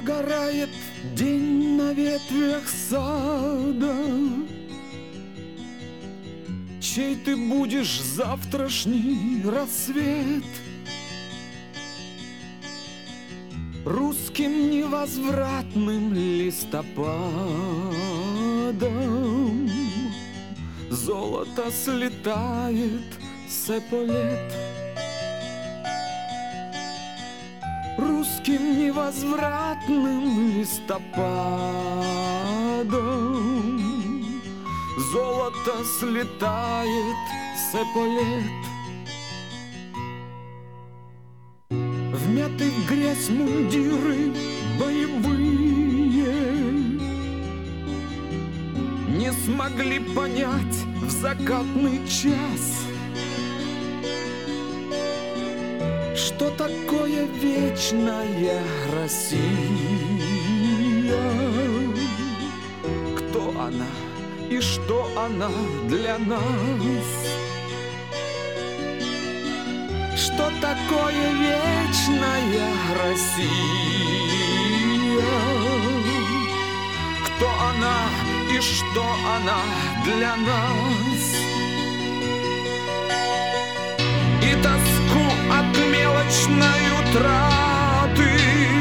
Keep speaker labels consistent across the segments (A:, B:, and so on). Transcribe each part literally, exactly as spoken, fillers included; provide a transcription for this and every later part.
A: Догорает день на ветвях сада. Чей ты будешь завтрашний рассвет? Русским невозвратным листопадом золото слетает с эполет. Русским невозвратным листопадом золото слетает с эполет. Вмяты в грязь мундиры боевые не смогли понять в закатный час, что такое вечная Россия, кто она и что она для нас. Что такое вечная Россия, кто она и что она для нас. И тоску от мелочной утраты,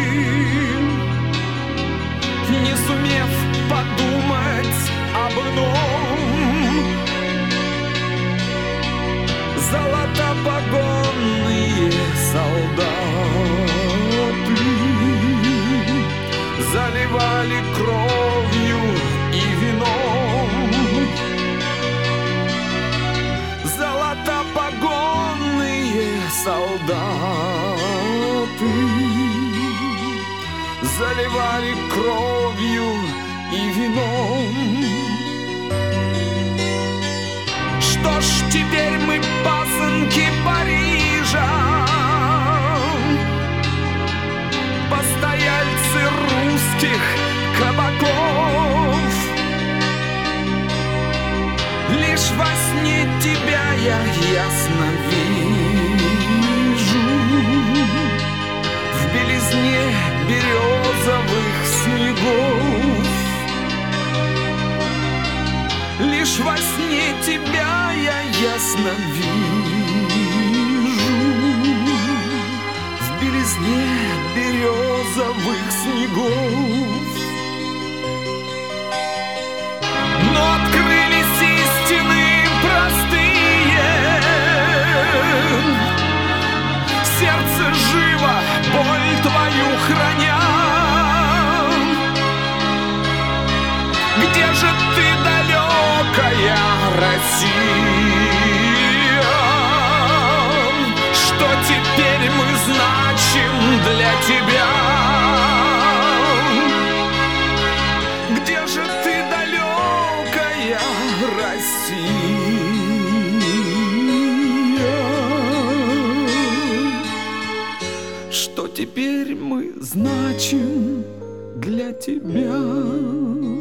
A: не сумев подумать об ином, золотопогонные солдаты заливали кровью и вином. Золотопогонные солдаты заливали кровью и вином. Что ж, теперь мы пасынки Парижа, постояльцы русских кабаков. Лишь во сне тебя я ясно вижу в белизне березовых снегов. Лишь во сне тебя я ясно вижу в белизне березовых снегов. Но открылись истины простые, сердце живо боль твою храня. Где же ты, далекая Россия? Что теперь мы значим для тебя? Где же ты, далекая Россия? Что теперь мы значим для тебя?